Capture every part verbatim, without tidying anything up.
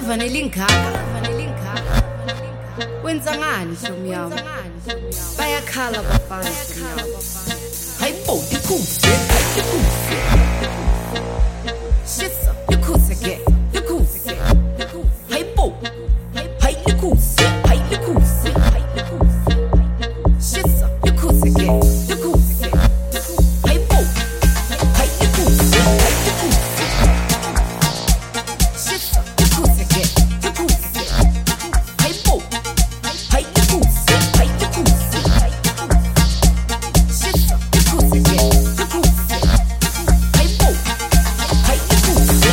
vanele ngaka wenza ngani hlomi yami bayakhala bafana hayibo ikhuse ikhuse shisa ikhuse ke ikhuse ke hayibo hayi ikhuse hayi ikhuse hayi ikhuse shisa ikhuse ke ikhuse ke hayibo hayi ikhuse hayi ikhuse shisa ikhuse ke ikhuse ke hayibo hayi ikhuse hayi ikhuse hayi shisa ikhuse ke ikhuse hayibo hayi ikhuse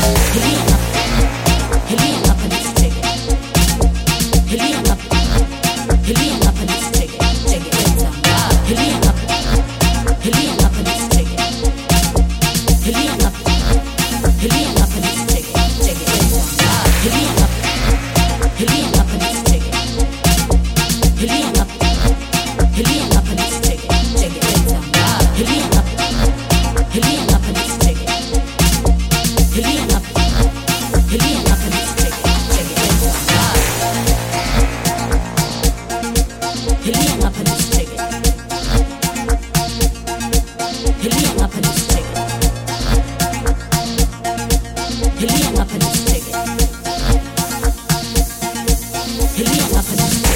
Hilly up and let's take it. Hilly up, Hilly up and let's take it. Take it down. Hilly up, Hilly up and let's take it. Hilly up, Hilly up and let's take it. Take it down. Hilly up, Hilly up and let's take it. Hilly up, Hilly up and let's take it. Take it down. Hilly up, Hilly up and let's take it. Hilly up, Hilly up and let's take it. Take it down. Hilly up and let's take it. Hilly up and let's take it. Hilly up and let's take it. Hilly up and let's take it.